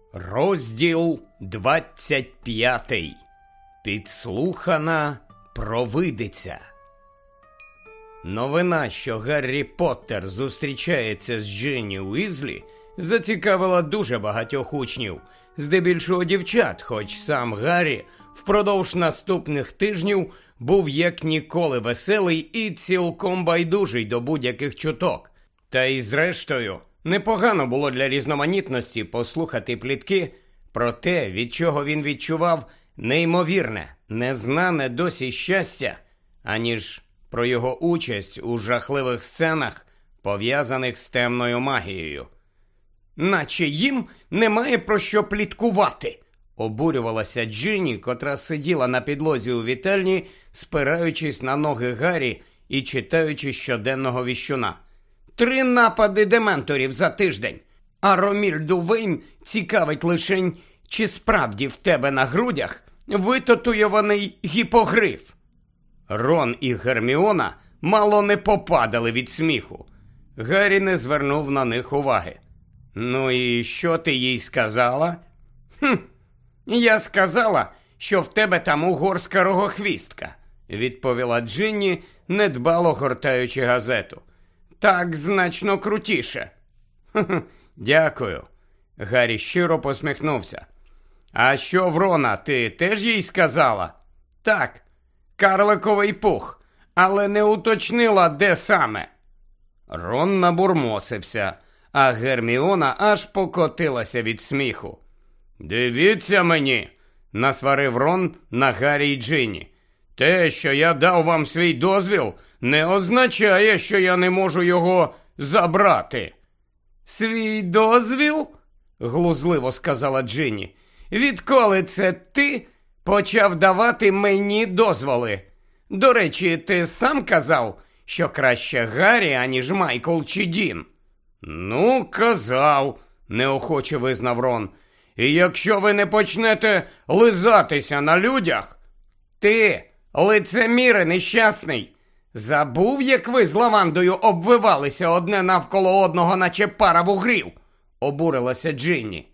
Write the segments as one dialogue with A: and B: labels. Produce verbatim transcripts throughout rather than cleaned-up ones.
A: Розділ двадцять п'ятий. Підслухана провидиця. Новина, що Гаррі Поттер зустрічається з Джинні Уізлі, зацікавила дуже багатьох учнів, здебільшого дівчат, хоч сам Гаррі впродовж наступних тижнів був як ніколи веселий і цілком байдужий до будь-яких чуток. Та й зрештою, непогано було для різноманітності послухати плітки про те, від чого він відчував неймовірне, незнане досі щастя, аніж про його участь у жахливих сценах, пов'язаних з темною магією. «Наче їм немає про що пліткувати», – обурювалася Джинні, котра сиділа на підлозі у вітальні, спираючись на ноги Гаррі і читаючи щоденного віщуна. Три напади дементорів за тиждень. А Ромільду Вейн цікавить лишень, чи справді в тебе на грудях витатуйований гіпогриф. Рон і Герміона мало не попадали від сміху. Гаррі не звернув на них уваги. «Ну і що ти їй сказала?» «Хм, я сказала, що в тебе там угорська рогохвістка», – відповіла Джинні, недбало гортаючи газету. «Так значно крутіше». «Хе-хе, дякую». Гаррі щиро посміхнувся. «А що в Рона, ти теж їй сказала?» «Так, карликовий пух, але не уточнила, де саме». Рон набурмосився, а Герміона аж покотилася від сміху. «Дивіться мені», – насварив Рон на Гаррі й Джинні. «Те, що я дав вам свій дозвіл, не означає, що я не можу його забрати». «Свій дозвіл?» – глузливо сказала Джинні. «Відколи це ти почав давати мені дозволи? До речі, ти сам казав, що краще Гаррі, аніж Майкл чи Дін». «Ну, казав», – неохоче визнав Рон. «І якщо ви не почнете лизатися на людях...» «Ти, лицеміре нещасний, забув, як ви з лавандою обвивалися одне навколо одного, наче пара вугрів?» – обурилася Джинні.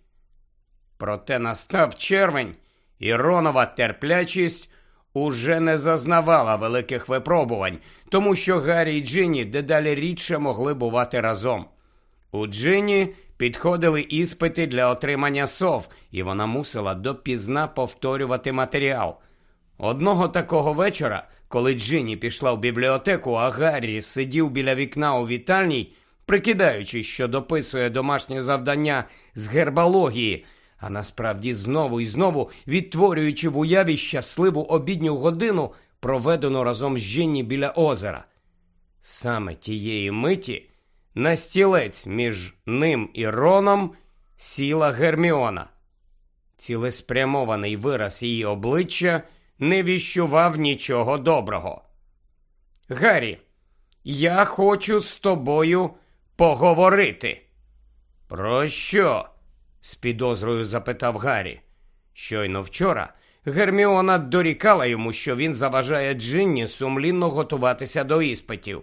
A: Проте настав червень, і Ронова терплячість уже не зазнавала великих випробувань, тому що Гаррі й Джинні дедалі рідше могли бувати разом. У Джинні підходили іспити для отримання сов, і вона мусила допізна повторювати матеріал. Одного такого вечора, коли Джинні пішла в бібліотеку, а Гаррі сидів біля вікна у вітальній, прикидаючись, що дописує домашнє завдання з гербології, а насправді знову і знову відтворюючи в уяві щасливу обідню годину, проведену разом з Джинні біля озера. Саме тієї миті на стілець між ним і Роном сіла Герміона. Цілеспрямований вираз її обличчя не віщував нічого доброго. «Гаррі, я хочу з тобою поговорити». «Про що?» – з підозрою запитав Гаррі. Щойно вчора Герміона дорікала йому, що він заважає Джинні сумлінно готуватися до іспитів.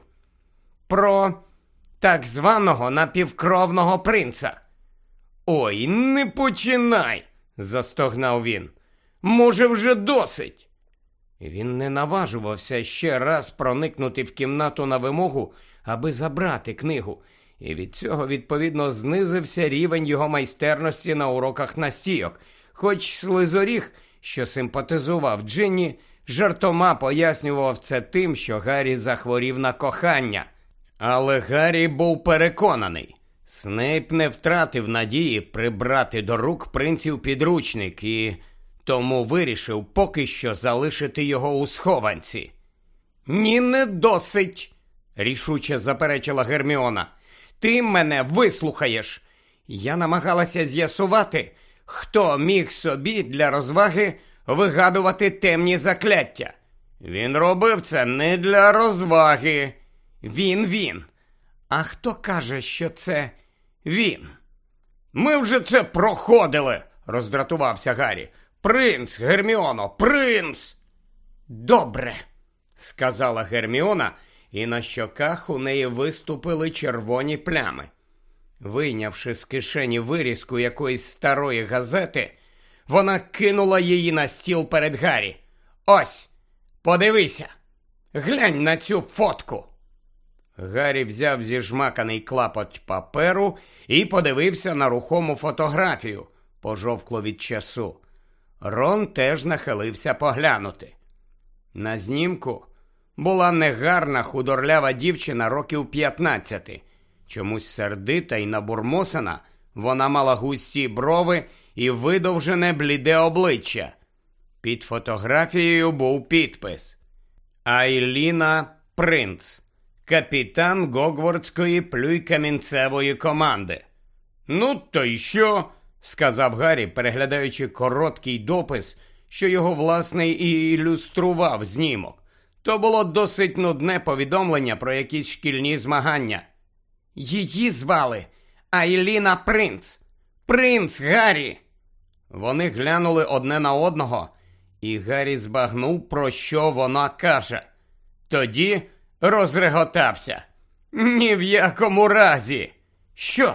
A: «Про так званого напівкровного принца». «Ой, не починай!» – застогнав він. «Може, вже досить?» Він не наважувався ще раз проникнути в кімнату на вимогу, аби забрати книгу, і від цього, відповідно, знизився рівень його майстерності на уроках настійок, хоч Слизоріг, що симпатизував Джинні, жартома пояснював це тим, що Гаррі захворів на кохання. Але Гаррі був переконаний, Снейп не втратив надії прибрати до рук принців підручник і тому вирішив поки що залишити його у схованці. «Ні, не досить!» – рішуче заперечила Герміона. «Ти мене вислухаєш! Я намагалася з'ясувати, хто міг собі для розваги вигадувати темні закляття. Він робив це не для розваги. Він, він. А хто каже, що це він?» «Ми вже це проходили!» – роздратувався Гаррі. «Принц, Герміоно, принц!» «Добре!» – сказала Герміона, і на щоках у неї виступили червоні плями. Вийнявши з кишені вирізку якоїсь старої газети, вона кинула її на стіл перед Гаррі. «Ось, подивися! Глянь на цю фотку!» Гаррі взяв зіжмаканий клапоть паперу і подивився на рухому фотографію, пожовкло від часу. Рон теж нахилився поглянути. На знімку була негарна худорлява дівчина років п'ятнадцяти. Чомусь сердита й набурмосена, вона мала густі брови і видовжене бліде обличчя. Під фотографією був підпис: Айліна Принц, капітан Гогвартської плюйкамінцевої команди. «Ну, то й що?» – сказав Гаррі, переглядаючи короткий допис, що його, власне, і ілюстрував знімок. То було досить нудне повідомлення про якісь шкільні змагання. «Її звали Айліна Принц. Принц, Гаррі!» Вони глянули одне на одного, і Гаррі збагнув, про що вона каже. Тоді розреготався. «Ні в якому разі!» «Що?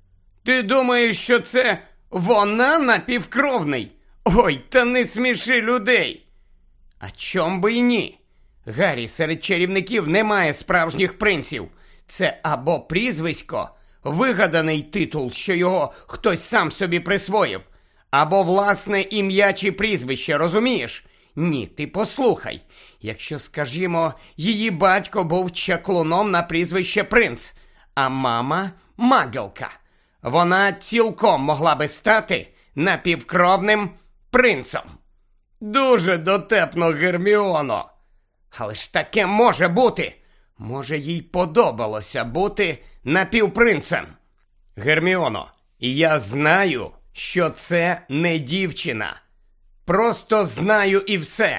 A: Ти думаєш, що це вона напівкровний? Ой, та не сміши людей!» «А чом би й ні? Гаррі, серед чарівників немає справжніх принців. Це або прізвисько, вигаданий титул, що його хтось сам собі присвоїв, або власне ім'я чи прізвище, розумієш? Ні, ти послухай. Якщо, скажімо, її батько був чаклуном на прізвище Принц, а мама – Магелка, вона цілком могла би стати напівкровним принцем». «Дуже дотепно, Герміоно!» «Але ж таке може бути! Може, їй подобалося бути напівпринцем?» «Герміоно, я знаю, що це не дівчина. Просто знаю і все.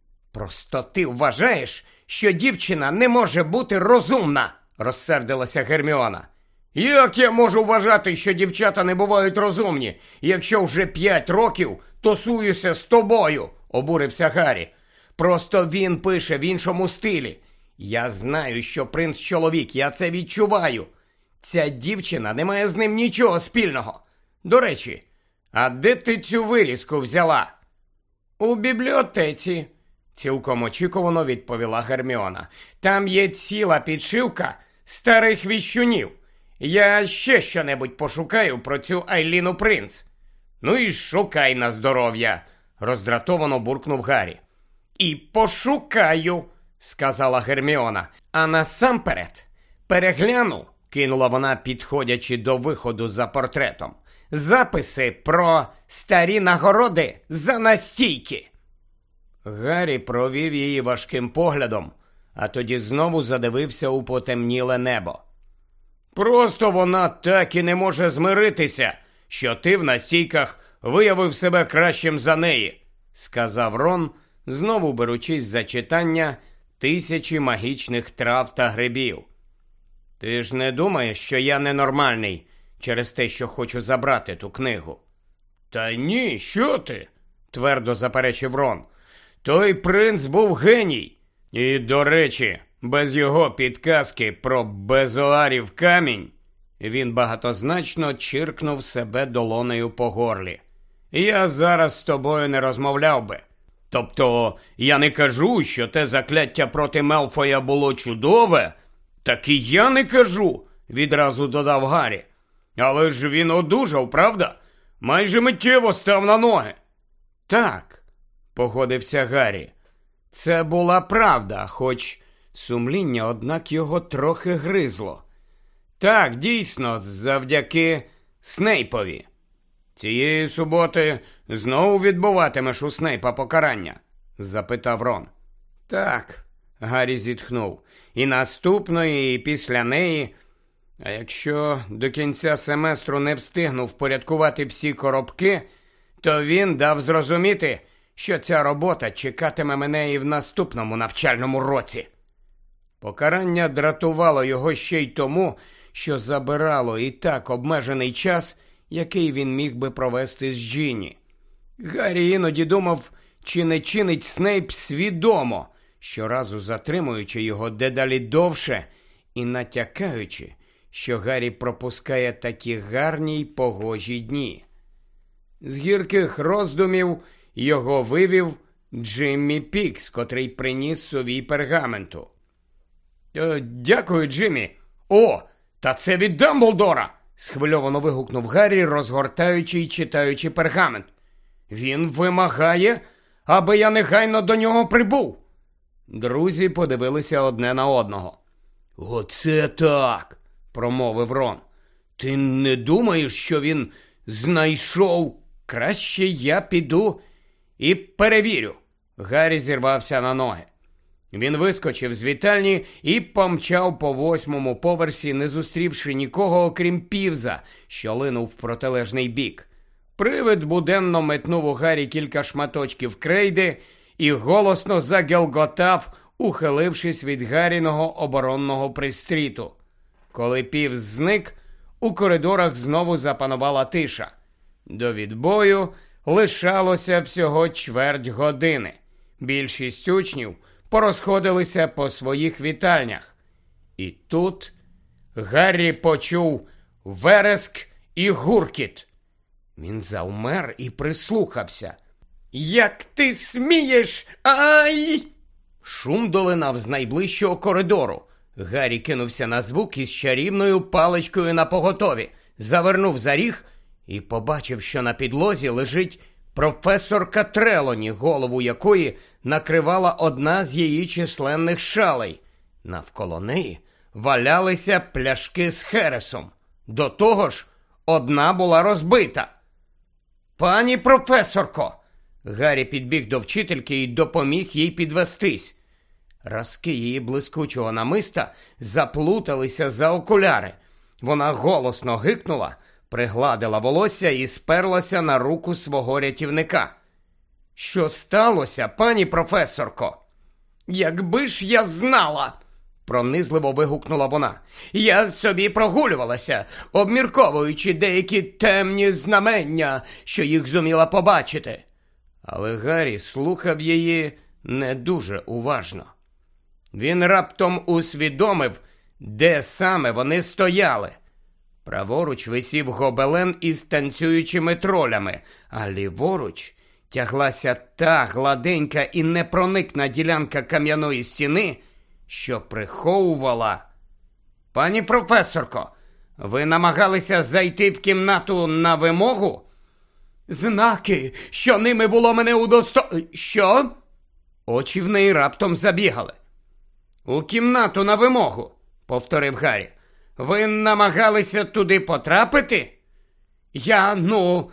A: Просто ти вважаєш, що дівчина не може бути розумна», – розсердилася Герміона. «Як я можу вважати, що дівчата не бувають розумні, якщо вже п'ять років тусуюся з тобою?» – обурився Гаррі. «Просто він пише в іншому стилі. Я знаю, що принц чоловік, я це відчуваю. Ця дівчина не має з ним нічого спільного. До речі, а де ти цю вирізку взяла?» «У бібліотеці», – цілком очікувано відповіла Герміона. «Там є ціла підшивка старих віщунів. Я ще що-небудь пошукаю про цю Айліну Принц». «Ну і шукай на здоров'я», – роздратовано буркнув Гаррі. «І пошукаю», – сказала Герміона. «А насамперед перегляну», – кинула вона, підходячи до виходу за портретом, «записи про старі нагороди за настійки». Гаррі провів її важким поглядом, а тоді знову задивився у потемніле небо. «Просто вона так і не може змиритися, що ти в настійках виявив себе кращим за неї», – сказав Рон, знову беручись за читання тисячі магічних трав та грибів. «Ти ж не думаєш, що я ненормальний через те, що хочу забрати ту книгу?» «Та ні, що ти?» – твердо заперечив Рон. «Той принц був геній. І, до речі, без його підказки про безоарів камінь…» Він багатозначно чиркнув себе долонею по горлі. «Я зараз з тобою не розмовляв би. Тобто, я не кажу, що те закляття проти Мелфоя було чудове. Так і я не кажу», – відразу додав Гаррі. «Але ж він одужав, правда? Майже миттєво став на ноги». «Так», – погодився Гаррі. Це була правда, хоч сумління, однак, його трохи гризло. «Так, дійсно, завдяки Снейпові. Цієї суботи знову відбуватимеш у Снейпа покарання?» – запитав Рон. «Так», – Гаррі зітхнув, – «і наступної, і після неї. А якщо до кінця семестру не встигну впорядкувати всі коробки, то він дав зрозуміти, що ця робота чекатиме мене і в наступному навчальному році». Покарання дратувало його ще й тому, що забирало і так обмежений час, який він міг би провести з Джинні. Гаррі іноді думав, чи не чинить Снейп свідомо, щоразу затримуючи його дедалі довше і натякаючи, що Гаррі пропускає такі гарні й погожі дні. З гірких роздумів його вивів Джиммі Пікс, котрий приніс совій пергаменту. «Е, «Дякую, Джиммі. О, та це від Дамблдора!» – схвильовано вигукнув Гаррі, розгортаючи й читаючи пергамент. «Він вимагає, аби я негайно до нього прибув!» Друзі подивилися одне на одного. «Оце так!» – промовив Рон. «Ти не думаєш, що він знайшов? Краще я піду і перевірю». Гаррі зірвався на ноги. Він вискочив з вітальні і помчав по восьмому поверсі, не зустрівши нікого, окрім Півза, що линув в протилежний бік. Привид буденно метнув у Гаррі кілька шматочків крейди і голосно загелготав, ухилившись від Гарріного оборонного пристріту. Коли Півз зник, у коридорах знову запанувала тиша. До відбою лишалося всього чверть години. Більшість учнів порозходилися по своїх вітальнях. І тут Гаррі почув вереск і гуркіт. Він завмер і прислухався. «Як ти смієш? Ай!» Шум долинав з найближчого коридору. Гаррі кинувся на звук із чарівною паличкою напоготові, завернув за ріг і побачив, що на підлозі лежить професорка Трелоні, голову якої накривала одна з її численних шалей. Навколо неї валялися пляшки з хересом. До того ж, одна була розбита. «Пані професорко!» Гаррі підбіг до вчительки і допоміг їй підвестись. Разки її блискучого намиста заплуталися за окуляри. Вона голосно гикнула, пригладила волосся і сперлася на руку свого рятівника. «Що сталося, пані професорко?» «Якби ж я знала!» – пронизливо вигукнула вона. «Я собі прогулювалася, обмірковуючи деякі темні знамення, що їх зуміла побачити». Але Гаррі слухав її не дуже уважно. Він раптом усвідомив, де саме вони стояли. Праворуч висів гобелен із танцюючими тролями, а ліворуч тяглася та гладенька і непроникна ділянка кам'яної стіни, що приховувала... «Пані професорко, ви намагалися зайти в кімнату на вимогу?» «Знаки, що ними було мене удосто...» «Що?» Очі в неї раптом забігали. «У кімнату на вимогу», – повторив Гаррі. «Ви намагалися туди потрапити?» «Я, ну,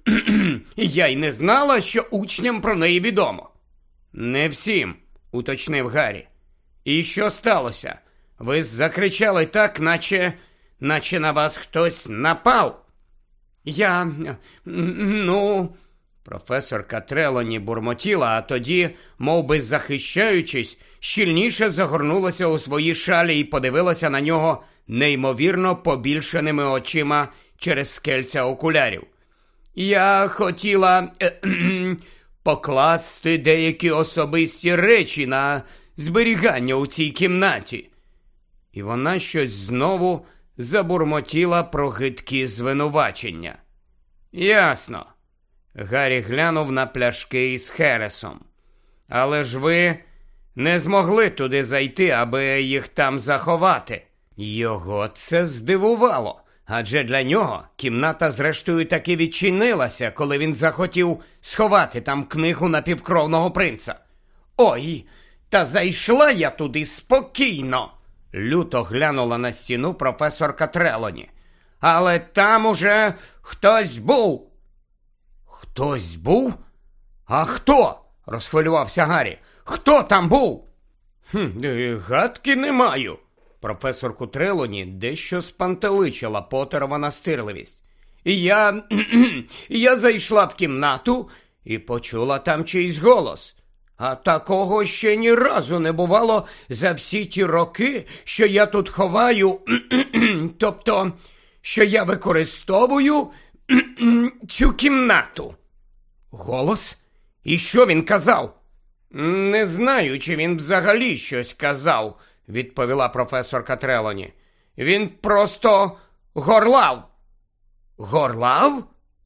A: я й не знала, що учням про неї відомо». «Не всім», – уточнив Гаррі. «І що сталося? Ви закричали так, наче, наче на вас хтось напав». «Я, ну...» Професорка Трелоні бурмотіла, а тоді, мов би захищаючись, щільніше загорнулася у свої шалі і подивилася на нього неймовірно побільшеними очима через скельця окулярів. «Я хотіла е, е, покласти деякі особисті речі на зберігання у цій кімнаті». І вона щось знову забурмотіла про гидкі звинувачення. «Ясно». Гаррі глянув на пляшки із хересом. «Але ж ви не змогли туди зайти, аби їх там заховати». Його це здивувало, адже для нього кімната зрештою таки відчинилася, коли він захотів сховати там книгу напівкровного принца. «Ой, та зайшла я туди спокійно», – люто глянула на стіну професорка Трелоні. «Але там уже хтось був». «Хтось був? А хто?» – розхвилювався Гаррі. «Хто там був?» «Хм, гадки не маю». Професорку Трелоні дещо спантеличила Поттерова настирливість. «Я... я зайшла в кімнату і почула там чийсь голос. А такого ще ні разу не бувало за всі ті роки, що я тут ховаю, тобто, що я використовую цю кімнату». «Голос? І що він казав?» «Не знаю, чи він взагалі щось казав», – відповіла професорка Трелоні. Він просто горлав. Горлав?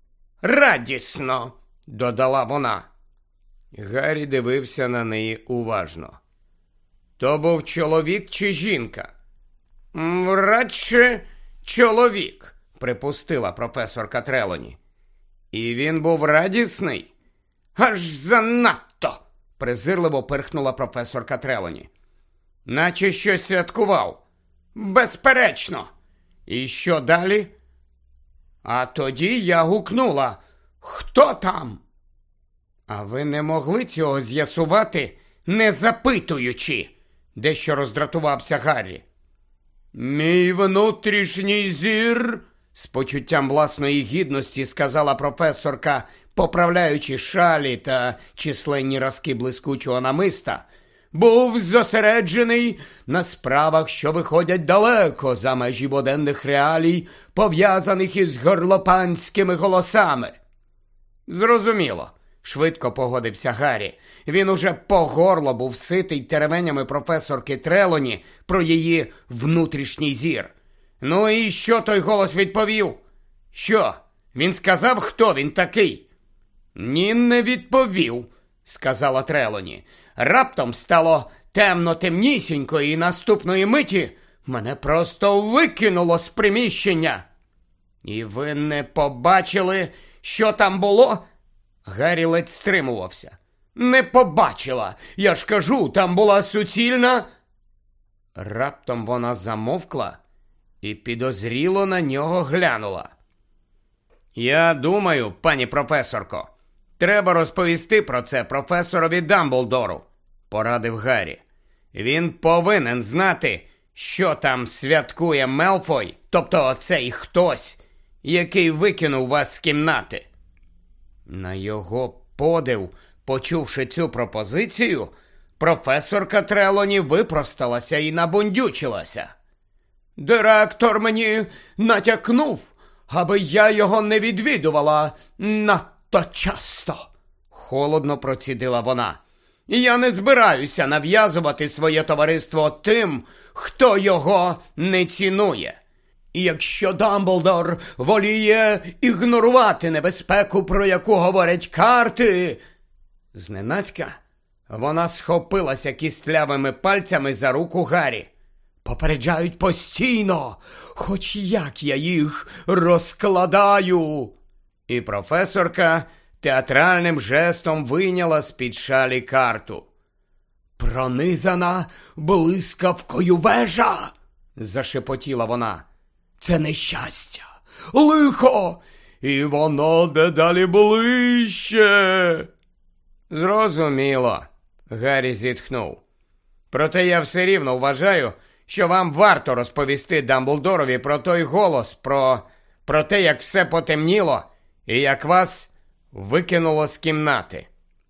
A: Радісно, додала вона. Гаррі дивився на неї уважно. То був чоловік чи жінка? Радше чоловік, припустила професорка Трелоні. І він був радісний? Аж занадто, презирливо пирхнула професорка Трелоні. Наче щось святкував. Безперечно. І що далі? А тоді я гукнула: «Хто там?» А ви не могли цього з'ясувати, не запитуючи? Дещо роздратувався Гаррі. Мій внутрішній зір, з почуттям власної гідності сказала професорка, поправляючи шалі та численні разки блискучого намиста, був зосереджений на справах, що виходять далеко за межі буденних реалій, пов'язаних із горлопанськими голосами. Зрозуміло, швидко погодився Гаррі. Він уже по горло був ситий теревенями професорки Трелоні про її внутрішній зір. Ну і що той голос відповів? Що? Він сказав, хто він такий? Ні, не відповів, сказала Трелоні. Раптом стало темно-темнісінько, і наступної миті мене просто викинуло з приміщення. І ви не побачили, що там було? Гаррі ледь стримувався. Не побачила. Я ж кажу, там була суцільна... Раптом вона замовкла і підозріло на нього глянула. Я думаю, пані професорко, треба розповісти про це професорові Дамблдору, порадив Гаррі. Він повинен знати, що там святкує Мелфой, тобто цей хтось, який викинув вас з кімнати. На його подив, почувши цю пропозицію, професорка Трелоні випросталася і набундючилася. Директор мені натякнув, аби я його не відвідувала надто часто, холодно процідила вона. Я не збираюся нав'язувати своє товариство тим, хто його не цінує. І якщо Дамблдор воліє ігнорувати небезпеку, про яку говорять карти... Зненацька вона схопилася кістлявими пальцями за руку Гаррі. Попереджають постійно, хоч як я їх розкладаю. І професорка театральним жестом вийняла з-під шалі карту. Пронизана блискавкою вежа, зашепотіла вона. Це нещастя, лихо, і воно дедалі ближче. Зрозуміло, Гаррі зітхнув. Проте я все рівно вважаю, що вам варто розповісти Дамблдорові про той голос, про, про те, як все потемніло і як вас викинуло з кімнати.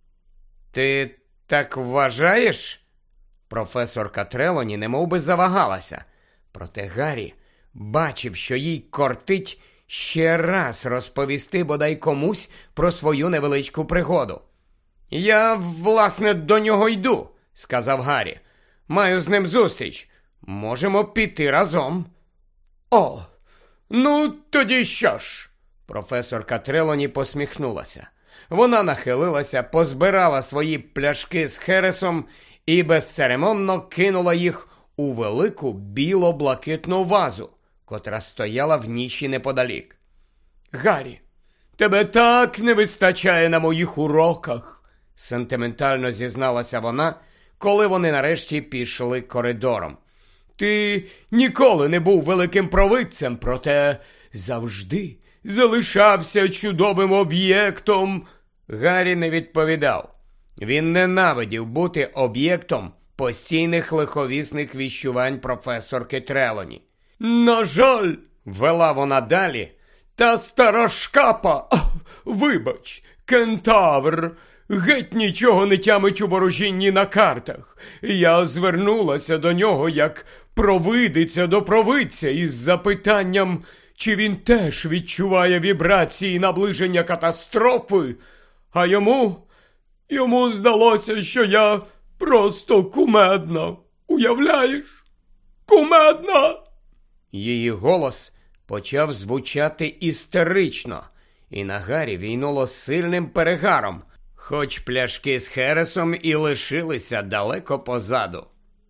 A: Ти так вважаєш? Професорка Трелоні немовби завагалася. Проте Гаррі бачив, що їй кортить ще раз розповісти бодай комусь про свою невеличку пригоду. «Я, власне, до нього йду», – сказав Гаррі. «Маю з ним зустріч. Можемо піти разом». «О, ну тоді що ж?» Професорка Трелоні посміхнулася. Вона нахилилася, позбирала свої пляшки з хересом і безцеремонно кинула їх у велику біло-блакитну вазу, котра стояла в ніші неподалік. «Гаррі, тебе так не вистачає на моїх уроках», – сентиментально зізналася вона, коли вони нарешті пішли коридором. «Ти ніколи не був великим провидцем, проте завжди залишався чудовим об'єктом». Гаррі не відповідав. Він ненавидів бути об'єктом постійних лиховісних віщувань професорки Трелоні. «На жаль», – вела вона далі, – «та стара шкапа, а, вибач, кентавр, геть нічого не тямить у ворожінні на картах. Я звернулася до нього як провидиця до провидця із запитанням, чи він теж відчуває вібрації наближення катастрофи, а йому, йому здалося, що я просто кумедна. Уявляєш? Кумедна!» Її голос почав звучати істерично, і на Гаррі війнуло сильним перегаром, хоч пляшки з хересом і лишилися далеко позаду.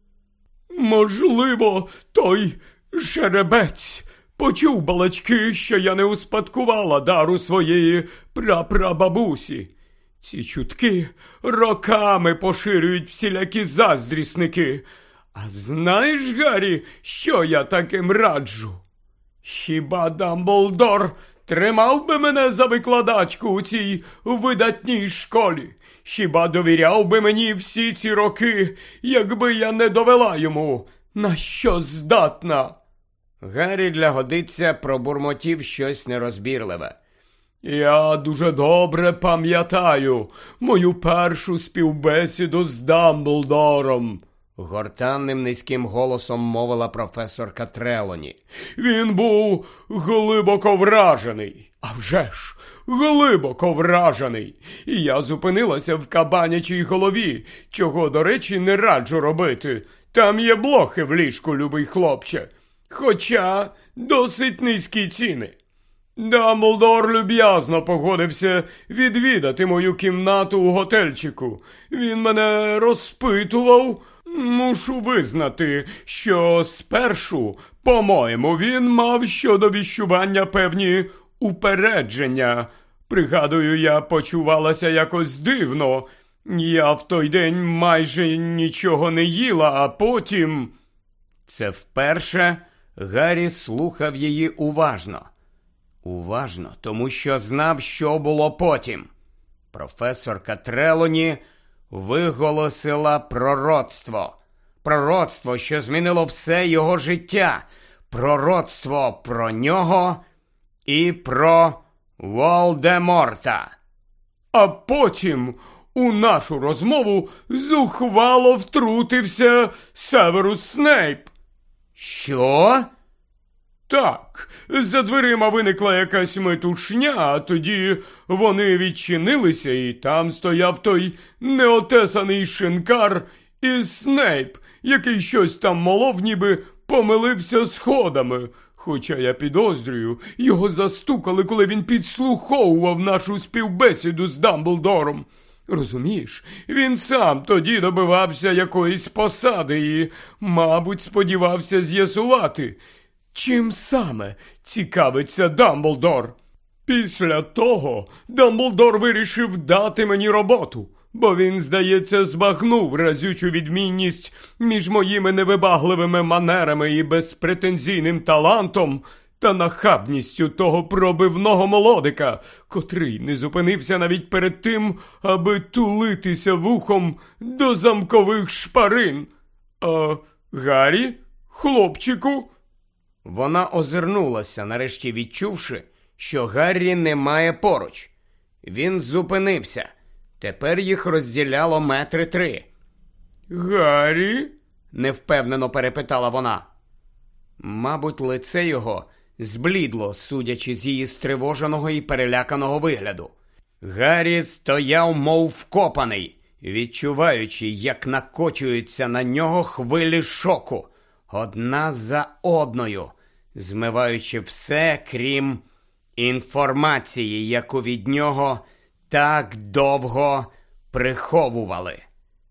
B: «Можливо, той жеребець почув балачки, що я не успадкувала дару своєї прапрабабусі. Ці чутки роками поширюють всілякі заздрісники. А знаєш, Гаррі, що я таким раджу? Хіба Дамблдор тримав би мене за викладачку у цій видатній школі? Хіба довіряв би мені всі ці роки, якби я не довела йому, на що здатна?»
A: Гаррі для годиця пробурмотів щось нерозбірливе.
B: «Я дуже добре пам'ятаю мою першу співбесіду з Дамблдором», –
A: гортанним низьким голосом мовила професорка Трелоні.
B: «Він був глибоко вражений, а вже ж, глибоко вражений. І я зупинилася в кабанячій голові, чого, до речі, не раджу робити. Там є блохи в ліжку, любий хлопче, хоча досить низькі ціни. Дамблдор люб'язно погодився відвідати мою кімнату у готельчику. Він мене розпитував. Мушу визнати, що спершу, по-моєму, він мав щодо віщування певні упередження. Пригадую, я почувалася якось дивно. Я в той день майже нічого не їла, а потім...
A: Це вперше Гаррі слухав її уважно. Уважно, тому що знав, що було потім. Професорка Трелоні виголосила пророцтво. Пророцтво, що змінило все його життя. Пророцтво про нього і про Волдеморта.
B: А потім у нашу розмову зухвало втрутився Северус Снейп.
A: Що?
B: Так, за дверима виникла якась метушня, а тоді вони відчинилися, і там стояв той неотесаний шинкар і Снейп, який щось там молов, ніби помилився сходами. Хоча я підозрюю, його застукали, коли він підслуховував нашу співбесіду з Дамблдором. Розумієш, він сам тоді добивався якоїсь посади і, мабуть, сподівався з'ясувати, чим саме цікавиться Дамблдор. Після того Дамблдор вирішив дати мені роботу, бо він, здається, збагнув разючу відмінність між моїми невибагливими манерами і безпретензійним талантом та нахабністю того пробивного молодика, котрий не зупинився навіть перед тим, аби тулитися вухом до замкових шпарин. А, Гаррі, хлопчику?
A: Вона озирнулася, нарешті відчувши, що Гаррі немає поруч. Він зупинився. Тепер їх розділяло метри три.
B: «Гаррі?» –
A: невпевнено перепитала вона. Мабуть, лице його зблідло, судячи з її стривоженого і переляканого вигляду. Гаррі стояв мов вкопаний, відчуваючи, як накочуються на нього хвилі шоку, одна за одною, змиваючи все, крім інформації, яку від нього так довго приховували.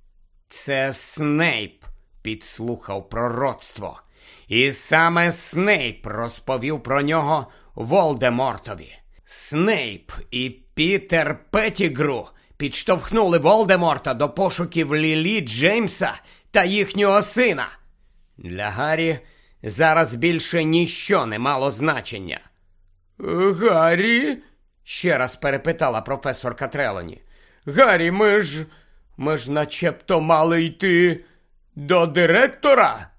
A: Це Снейп підслухав пророцтво. І саме Снейп розповів про нього Волдемортові. Снейп і Пітер Петтігру підштовхнули Волдеморта до пошуків Лілі Джеймса та їхнього сина. Для Гаррі зараз більше ніщо не мало значення.
B: «Гаррі?» –
A: ще раз перепитала професорка Трелоні.
B: «Гаррі, ми ж... ми ж начебто мали йти до директора?»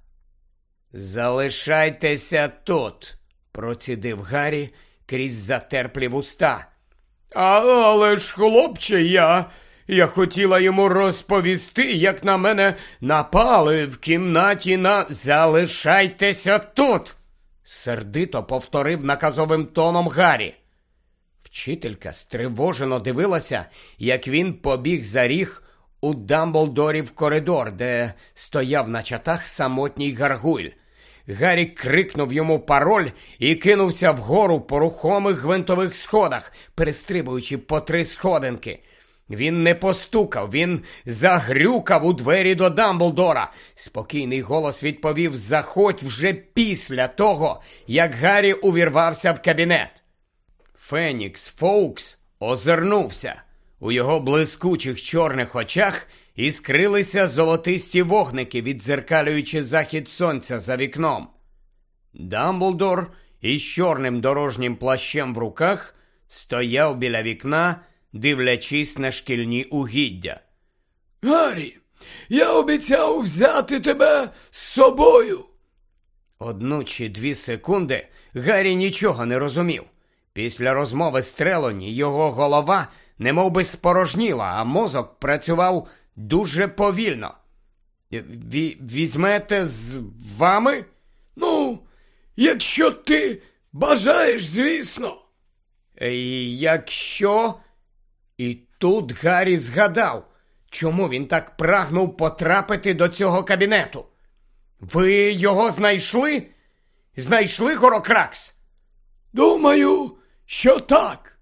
A: «Залишайтеся тут», – процідив Гаррі крізь затерплі вуста.
B: А, «Але ж, хлопче, я... я хотіла йому розповісти, як на мене напали в кімнаті на...»
A: «Залишайтеся тут», – сердито повторив наказовим тоном Гаррі. Вчителька стривожено дивилася, як він побіг за ріг у Дамблдорів коридор, де стояв на чатах самотній гаргуль. Гаррі крикнув йому пароль і кинувся вгору по рухомих гвинтових сходах, перестрибуючи по три сходинки. Він не постукав, він загрюкав у двері до Дамблдора. Спокійний голос відповів «Заходь» вже після того, як Гаррі увірвався в кабінет. Фенікс Фоукс озирнувся. У його блискучих чорних очах іскрилися золотисті вогники, віддзеркалюючи захід сонця за вікном. Дамблдор із чорним дорожнім плащем в руках стояв біля вікна, дивлячись на шкільні угіддя.
B: «Гаррі, я обіцяв взяти тебе з собою!»
A: Одну чи дві секунди Гаррі нічого не розумів. Після розмови з Трелоні його голова немов би спорожніла, а мозок працював дуже повільно. Ві- «Візьмете з вами?»
B: «Ну, якщо ти бажаєш, звісно!»
A: «Е, «Якщо...» І тут Гаррі згадав, чому він так прагнув потрапити до цього кабінету. «Ви його знайшли? Знайшли, Горокракс?»
B: «Думаю, що так!»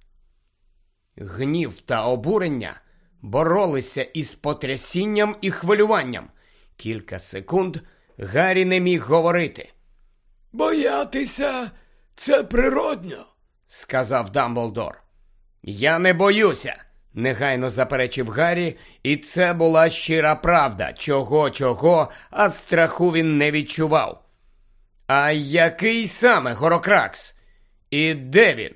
A: Гнів та обурення боролися із потрясінням і хвилюванням. Кілька секунд Гаррі не міг говорити.
B: «Боятися – це природньо», –
A: сказав Дамблдор. «Я не боюся», – негайно заперечив Гаррі, і це була щира правда. Чого-чого, а страху він не відчував. «А який саме Горокракс? І де він?»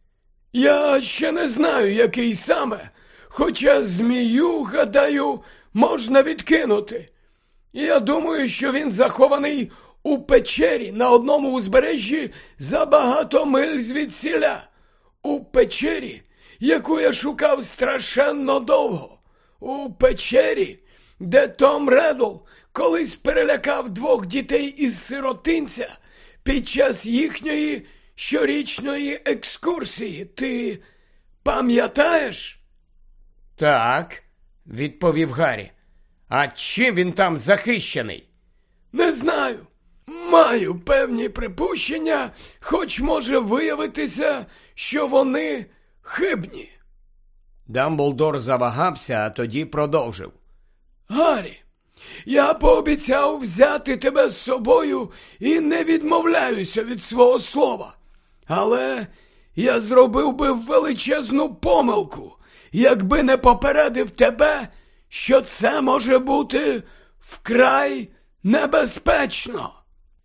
B: «Я ще не знаю, який саме, хоча змію, гадаю, можна відкинути. Я думаю, що він захований у печері на одному узбережжі за багато миль звідсіля. У печері, яку я шукав страшенно довго. У печері, де Том Реддл колись перелякав двох дітей із сиротинця під час їхньої щорічної екскурсії. Ти пам'ятаєш?»
A: «Так», – відповів Гаррі. «А чим він там захищений?»
B: «Не знаю. Маю певні припущення, хоч може виявитися, що вони хибні».
A: Дамблдор завагався, а тоді продовжив.
B: «Гаррі, я пообіцяв взяти тебе з собою і не відмовляюся від свого слова. Але я зробив би величезну помилку, якби не попередив тебе, що це може бути вкрай небезпечно».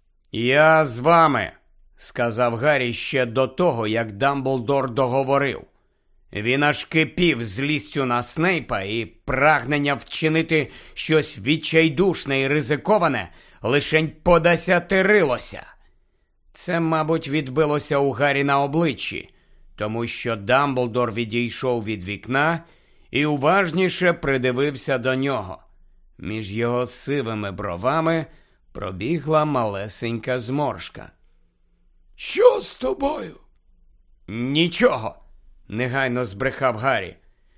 A: «Я з вами», – сказав Гаррі ще до того, як Дамблдор договорив. Він аж кипів злістю на Снейпа, і прагнення вчинити щось відчайдушне і ризиковане лишень подесятерилося. Це, мабуть, відбилося у Гаррі на обличчі, тому що Дамблдор відійшов від вікна і уважніше придивився до нього. Між його сивими бровами пробігла малесенька зморшка.
B: «Що з тобою?»
A: «Нічого», – негайно збрехав Гаррі.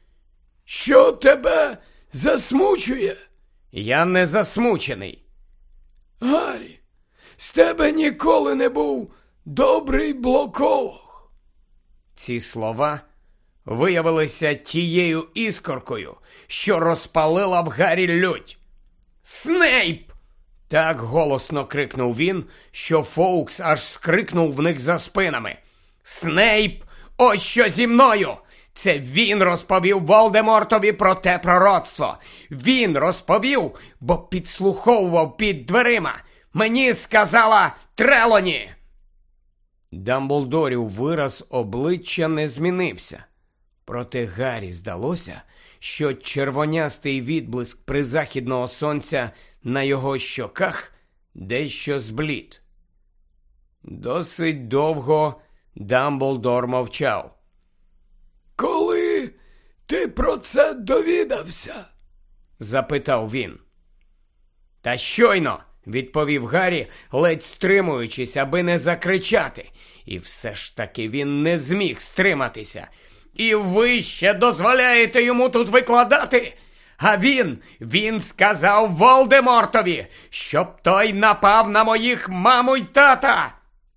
B: «Що тебе засмучує?»
A: «Я не засмучений».
B: «Гаррі, з тебе ніколи не був добрий блоколог».
A: Ці слова виявилися тією іскоркою, що розпалила в Гаррі лють. «Снейп!» – так голосно крикнув він, що Фоукс аж скрикнув в них за спинами. «Снейп! Ось що зі мною! Це він розповів Волдемортові про те пророцтво! Він розповів, бо підслуховував під дверима! Мені сказала Трелоні!» Дамблдорів вираз обличчя не змінився. Проте Гаррі здалося, що червонястий відблиск призахідного сонця на його щоках дещо зблід. Досить довго Дамблдор мовчав.
B: «Коли ти про це довідався?» –
A: запитав він. «Та щойно!» – відповів Гаррі, ледь стримуючись, аби не закричати. І все ж таки він не зміг стриматися. «І ви ще дозволяєте йому тут викладати? А він, він сказав Волдемортові, щоб той напав на моїх маму й тата!»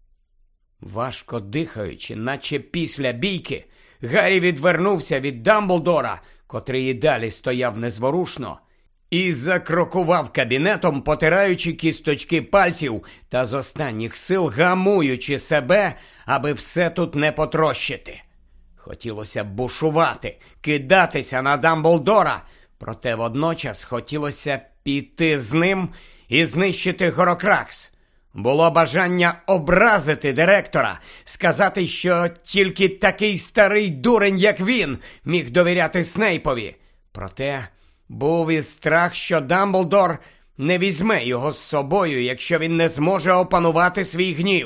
A: Важко дихаючи, наче після бійки, Гаррі відвернувся від Дамблдора, котрий і далі стояв незворушно, і закрокував кабінетом, потираючи кісточки пальців та з останніх сил гамуючи себе, аби все тут не потрощити. Хотілося бушувати, кидатися на Дамблдора, проте водночас хотілося піти з ним і знищити Горокракс. Було бажання образити директора, сказати, що тільки такий старий дурень, як він, міг довіряти Снейпові. Проте був і страх, що Дамблдор не візьме його з собою, якщо він не зможе опанувати свій гнів.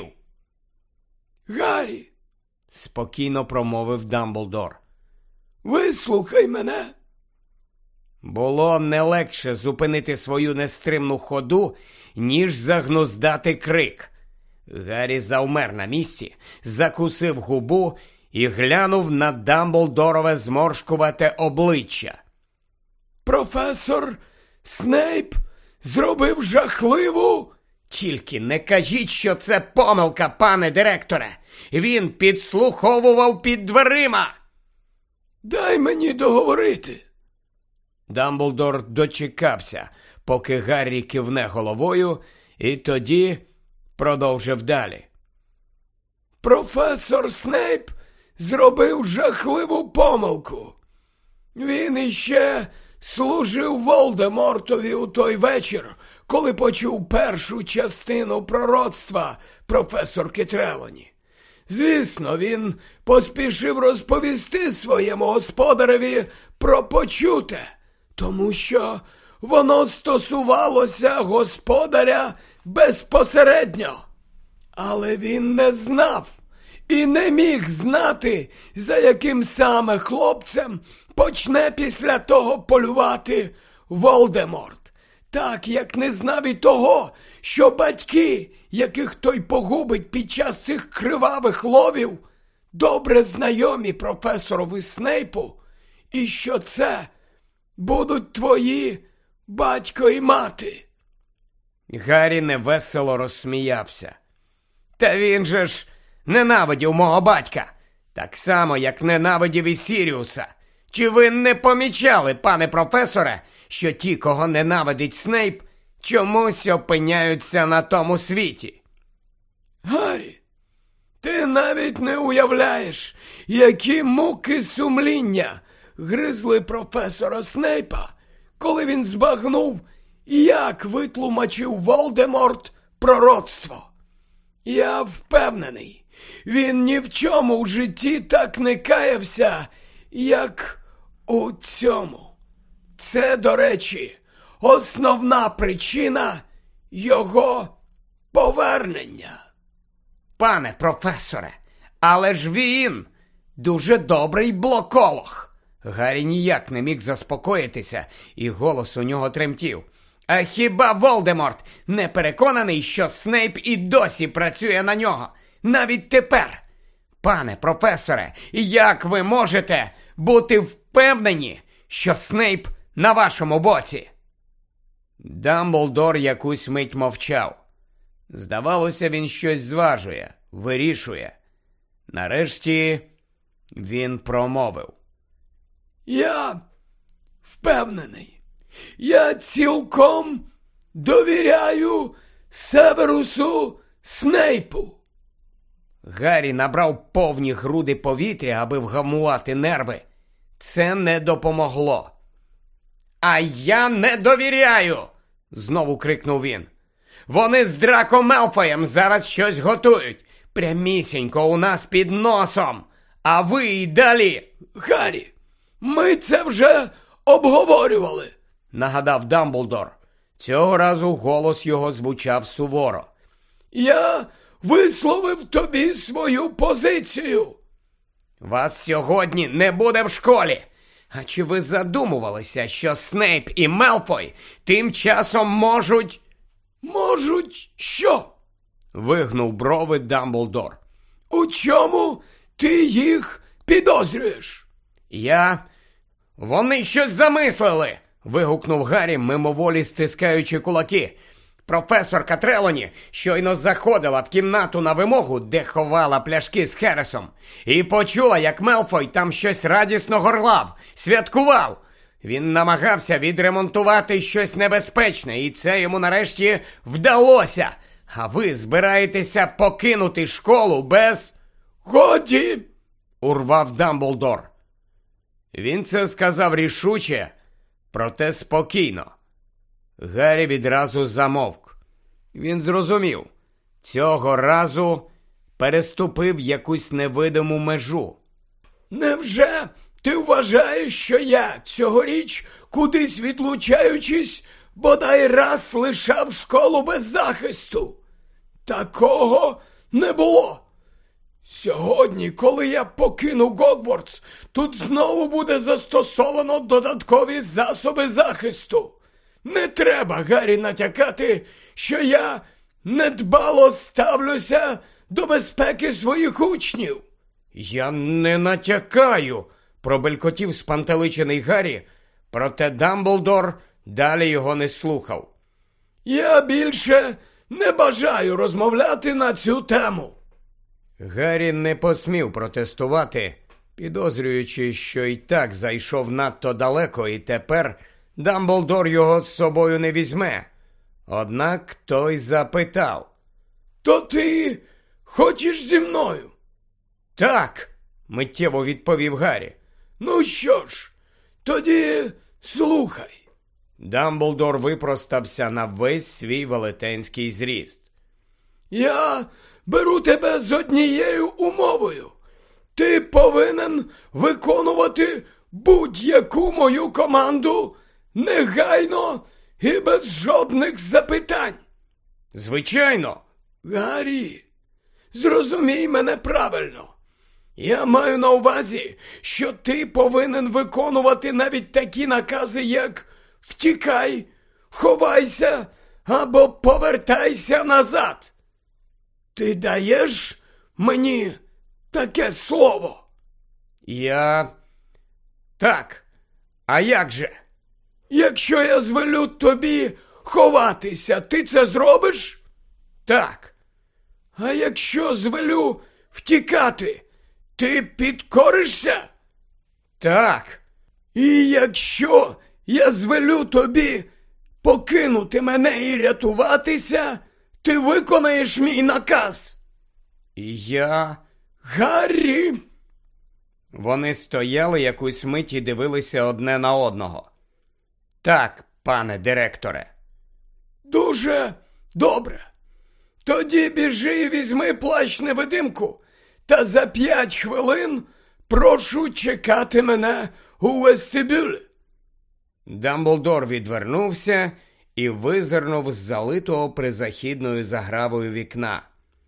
B: «Гаррі», –
A: спокійно промовив Дамблдор,
B: – «вислухай мене».
A: Було не легше зупинити свою нестримну ходу, ніж загнуздати крик. Гаррі завмер на місці, закусив губу і глянув на Дамблдорове зморшкувате обличчя.
B: «Професор Снейп зробив жахливу...»
A: «Тільки не кажіть, що це помилка, пане директоре! Він підслуховував під дверима!»
B: «Дай мені договорити!»
A: Дамблдор дочекався, поки Гаррі кивне головою, і тоді продовжив далі.
B: «Професор Снейп зробив жахливу помилку. Він іще служив Волдемортові у той вечір, коли почув першу частину пророцтва професорки Трелоні. Звісно, він поспішив розповісти своєму господареві про почуте, тому що воно стосувалося господаря безпосередньо. Але він не знав і не міг знати, за яким саме хлопцем почне після того полювати Волдеморт. Так, як не знав і того, що батьки, яких той погубить під час цих кривавих ловів, добре знайомі професорові Снейпу, і що це будуть твої батько і мати».
A: Гаррі невесело розсміявся. «Та він же ж ненавидів мого батька, так само, як ненавидів і Сіріуса. Чи ви не помічали, пане професоре, що ті, кого ненавидить Снейп, чомусь опиняються на тому світі?»
B: «Гаррі, ти навіть не уявляєш, які муки сумління гризли професора Снейпа, коли він збагнув, як витлумачив Волдеморт пророцтво. Я впевнений, він ні в чому в житті так не каявся, як у цьому. Це, до речі, основна причина його повернення».
A: «Пане професоре, але ж він дуже добрий блоколог». Гаррі ніяк не міг заспокоїтися, і голос у нього тремтів. «А хіба Волдеморт не переконаний, що Снейп і досі працює на нього? Навіть тепер? Пане професоре, як ви можете бути впевнені, що Снейп на вашому боці?» Дамблдор якусь мить мовчав. Здавалося, він щось зважує, вирішує. Нарешті він промовив.
B: «Я впевнений. Я цілком довіряю Северусу Снейпу».
A: Гаррі набрав повні груди повітря, аби вгамувати нерви. Це не допомогло. «А я не довіряю!» – знову крикнув він. «Вони з Драко Мелфоєм зараз щось готують. Прямісінько у нас під носом. А ви й далі...»
B: «Гаррі, ми це вже обговорювали», –
A: нагадав Дамблдор. Цього разу голос його звучав суворо.
B: «Я висловив тобі свою позицію».
A: «Вас сьогодні не буде в школі. А чи ви задумувалися, що Снейп і Мелфой тим часом можуть...»
B: «Можуть що?» –
A: вигнув брови Дамблдор.
B: «У чому ти їх підозрюєш?»
A: «Я... Вони щось замислили!» вигукнув Гаррі, мимоволі стискаючи кулаки. Професорка Трелоні щойно заходила в кімнату на вимогу, де ховала пляшки з Хересом, і почула, як Мелфой там щось радісно горлав, святкував. Він намагався відремонтувати щось небезпечне, і це йому нарешті вдалося. А ви збираєтеся покинути школу без...
B: «Годі!» –
A: урвав Дамблдор. Він це сказав рішуче, проте спокійно. Гаррі відразу замовк. Він зрозумів, цього разу переступив якусь невидиму межу.
B: «Невже ти вважаєш, що я цьогоріч, кудись відлучаючись, бодай раз лишав школу без захисту? Такого не було. Сьогодні, коли я покину Гогвартс, тут знову буде застосовано додаткові засоби захисту. Не треба, Гаррі, натякати, що я недбало ставлюся до безпеки своїх учнів».
A: «Я не натякаю», – пробелькотів спантеличений Гаррі, проте Дамблдор далі його не слухав.
B: «Я більше не бажаю розмовляти на цю тему».
A: Гаррі не посмів протестувати, підозрюючи, що і так зайшов надто далеко, і тепер Дамблдор його з собою не візьме. Однак той запитав.
B: «То ти хочеш зі мною?»
A: «Так», – миттєво відповів Гаррі.
B: «Ну що ж, тоді слухай».
A: Дамблдор випростався на весь свій велетенський зріст.
B: «Я беру тебе з однією умовою. Ти повинен виконувати будь-яку мою команду негайно і без жодних запитань».
A: «Звичайно».
B: «Гаррі, зрозумій мене правильно. Я маю на увазі, що ти повинен виконувати навіть такі накази, як «втікай», «ховайся» або «повертайся назад». Ти даєш мені таке слово?»
A: «Я... так. А як же?»
B: «Якщо я звелю тобі ховатися, ти це зробиш?»
A: «Так».
B: «А якщо звелю втікати, ти підкоришся?»
A: «Так».
B: «І якщо я звелю тобі покинути мене і рятуватися, ти виконаєш мій наказ?»
A: «Я...
B: Гаррі!»
A: Вони стояли якусь мить і дивилися одне на одного. «Так, пане директоре».
B: «Дуже добре. Тоді біжи і візьми плащ-невидимку, та за п'ять хвилин прошу чекати мене у вестибюлі».
A: Дамблдор відвернувся і визирнув з залитого призахідною загравою вікна.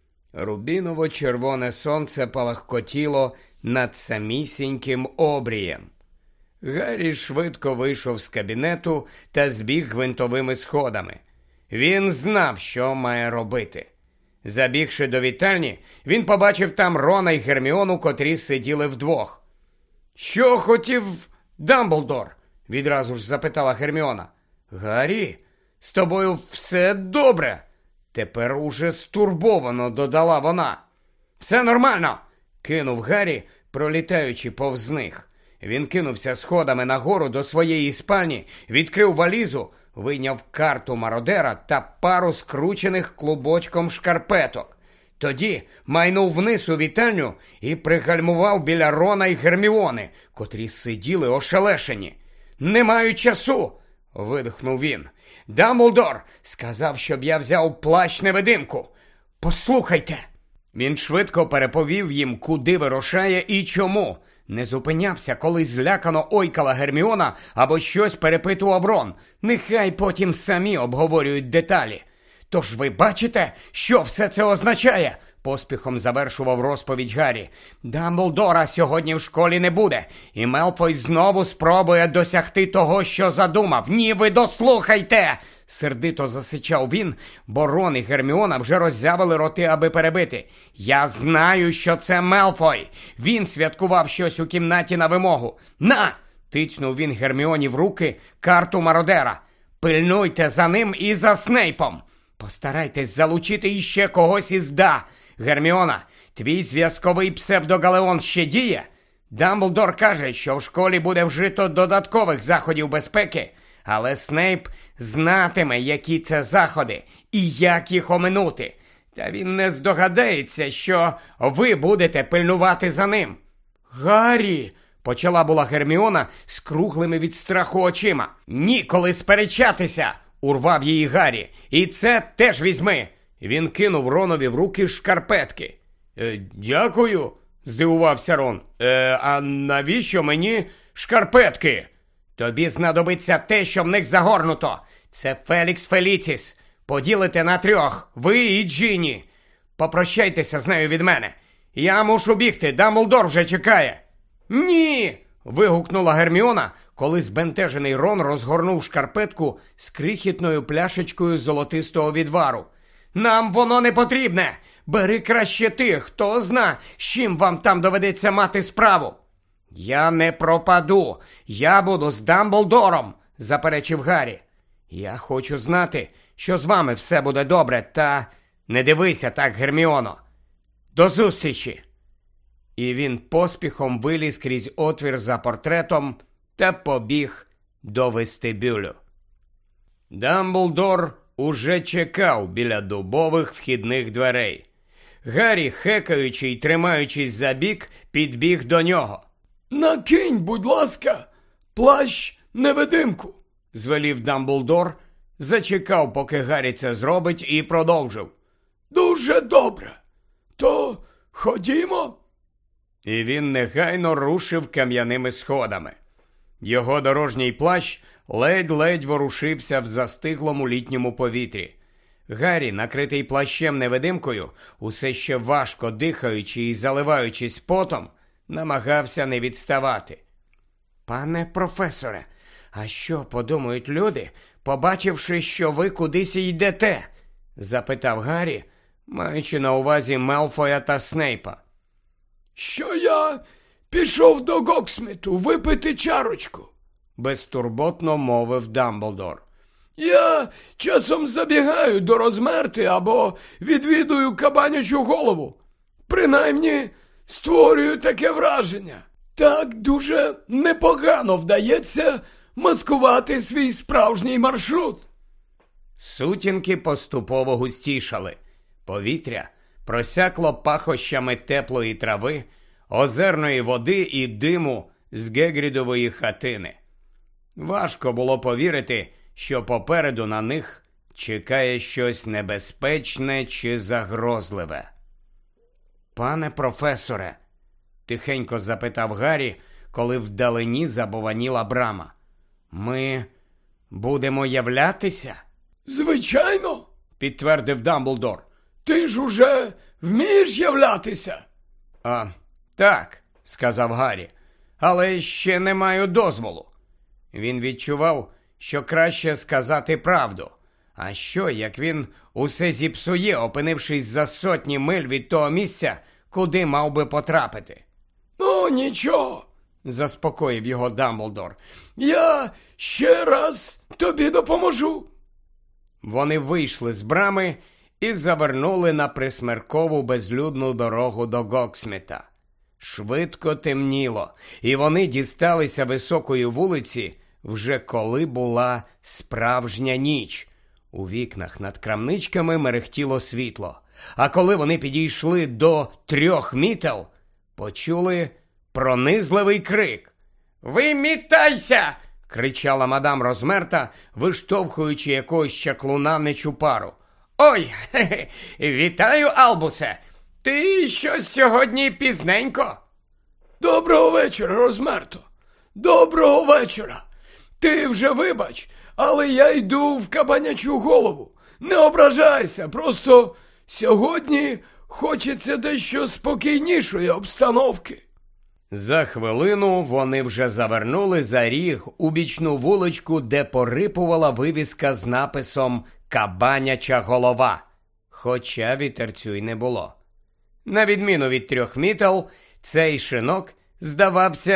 A: Рубіново-червоне сонце палахкотіло над самісіньким обрієм. Гаррі швидко вийшов з кабінету та збіг гвинтовими сходами. Він знав, що має робити. Забігши до вітальні, він побачив там Рона й Герміону, котрі сиділи вдвох. «Що хотів Дамблдор?» – відразу ж запитала Герміона. «Гаррі, з тобою все добре?» Тепер уже стурбовано додала вона. «Все нормально!» – кинув Гаррі, пролітаючи повз них. Він кинувся сходами нагору до своєї спальні, відкрив валізу, вийняв карту мародера та пару скручених клубочком шкарпеток. Тоді майнув вниз у вітальню і пригальмував біля Рона й Герміони, котрі сиділи ошелешені. «Не маю часу!» – видихнув він. «Дамблдор сказав, щоб я взяв плащ-невидимку. Послухайте!» Він швидко переповів їм, куди вирушає і чому. Не зупинявся, коли злякано ойкала Герміона або щось перепитував Рон. Нехай потім самі обговорюють деталі. «Тож ви бачите, що все це означає?» – поспіхом завершував розповідь Гаррі. «Дамблдора сьогодні в школі не буде, і Мелфой знову спробує досягти того, що задумав. Ні, ви дослухайте!» – сердито засичав він, бо Рон і Герміона вже роззявили роти, аби перебити. «Я знаю, що це Мелфой. Він святкував щось у кімнаті на вимогу. На, Тицнув він Герміоні в руки карту мародера. «Пильнуйте за ним і за Снейпом! Постарайтесь залучити іще когось із ДА. Герміона, твій зв'язковий псевдогалеон ще діє? Дамблдор каже, що в школі буде вжито додаткових заходів безпеки, але Снейп знатиме, які це заходи і як їх оминути. Та він не здогадається, що ви будете пильнувати за ним». «Гаррі!» – почала була Герміона з круглими від страху очима. «Ніколи сперечатися!» – урвав її Гаррі. «І це теж візьми!» Він кинув Ронові в руки шкарпетки. «Е, дякую!» – здивувався Рон. «Е, а навіщо мені шкарпетки?» «Тобі знадобиться те, що в них загорнуто. Це Фелікс Феліціс. Поділите на трьох, ви і Джині. Попрощайтеся з нею від мене. Я мушу бігти, Дамблдор вже чекає». «Ні!» – вигукнула Герміона, коли збентежений Рон розгорнув шкарпетку з крихітною пляшечкою золотистого відвару. «Нам воно не потрібне! Бери краще тих, хто зна, з чим вам там доведеться мати справу». «Я не пропаду! Я буду з Дамблдором!» – заперечив Гаррі. «Я хочу знати, що з вами все буде добре, та не дивися так, Герміоно. До зустрічі!» І він поспіхом виліз крізь отвір за портретом та побіг до вестибюлю. Дамблдор уже чекав біля дубових вхідних дверей. Гаррі, хекаючи й тримаючись за бік, підбіг до нього.
B: «Накинь, будь ласка, плащ-невидимку», – звелів Дамблдор, зачекав, поки Гаррі це зробить, і продовжив. «Дуже добре. То ходімо». І він негайно рушив кам'яними сходами. Його дорожній плащ ледь-ледь ворушився в застиглому літньому повітрі. Гаррі, накритий плащем-невидимкою, усе ще важко дихаючи і заливаючись потом, намагався не відставати. «Пане професоре, а що подумають люди, побачивши, що ви кудись йдете?» – запитав Гаррі, маючи на увазі Мелфоя та Снейпа. «Що я пішов до Гоксміту випити чарочку», – безтурботно мовив Дамблдор. «Я часом забігаю до Розмерти або відвідую Кабанячу голову. Принаймні, створюю таке враження. Так дуже непогано вдається маскувати свій справжній маршрут».
A: Сутінки поступово густішали. Повітря просякло пахощами теплої трави, озерної води і диму з Гегрідової хатини. Важко було повірити, що попереду на них чекає щось небезпечне чи загрозливе. «Пане професоре», – тихенько запитав Гаррі, коли вдалині забованіла брама, – «ми будемо являтися?»
B: «Звичайно», – підтвердив Дамблдор. «Ти ж уже вмієш являтися?»
A: «А, так», – сказав Гаррі, – «але ще не маю дозволу». Він відчував, що краще сказати правду. А що, як він усе зіпсує, опинившись за сотні миль від того місця, куди мав би потрапити?
B: «Ну, нічого», – заспокоїв його Дамблдор. «Я ще раз тобі допоможу».
A: Вони вийшли з брами і завернули на присмеркову безлюдну дорогу до Гоксміта. Швидко темніло, і вони дісталися високої вулиці, вже коли була справжня ніч. У вікнах над крамничками мерехтіло світло. А коли вони підійшли до трьох мітел, почули пронизливий крик. «Вимітайся!» – кричала мадам Розмерта, виштовхуючи якогось чаклуна нечупару. «Ой, хе-хе, вітаю, Албусе! Ти щось сьогодні пізненько?»
B: «Доброго вечора, Розмерто! Доброго вечора! Ти вже вибач, але я йду в Кабанячу голову. Не ображайся, просто сьогодні хочеться дещо спокійнішої обстановки».
A: За хвилину вони вже завернули за ріг у бічну вуличку, де порипувала вивіска з написом «Кабаняча голова», хоча вітерцю й не було. На відміну від трьох мітел, цей шинок здавався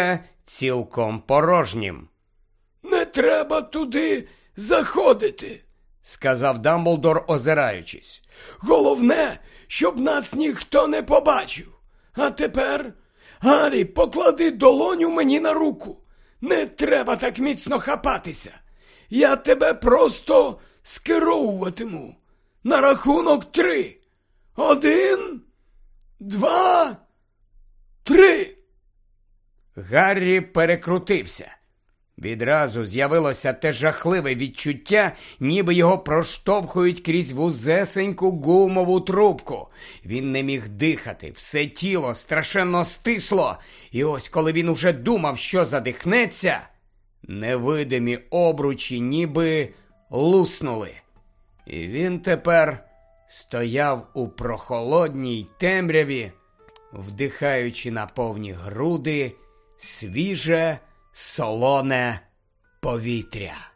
A: цілком порожнім.
B: «Не треба туди заходити», – сказав Дамблдор, озираючись. «Головне, щоб нас ніхто не побачив. А тепер, Гаррі, поклади долоню мені на руку. Не треба так міцно хапатися. Я тебе просто скеровуватиму. На рахунок три. Один, два, три».
A: Гаррі перекрутився. Відразу з'явилося те жахливе відчуття, ніби його проштовхують крізь вузесеньку гумову трубку. Він не міг дихати, все тіло страшенно стисло. І ось коли він уже думав, що задихнеться, невидимі обручі ніби луснули. І він тепер стояв у прохолодній темряві, вдихаючи на повні груди свіже, солоне повітря.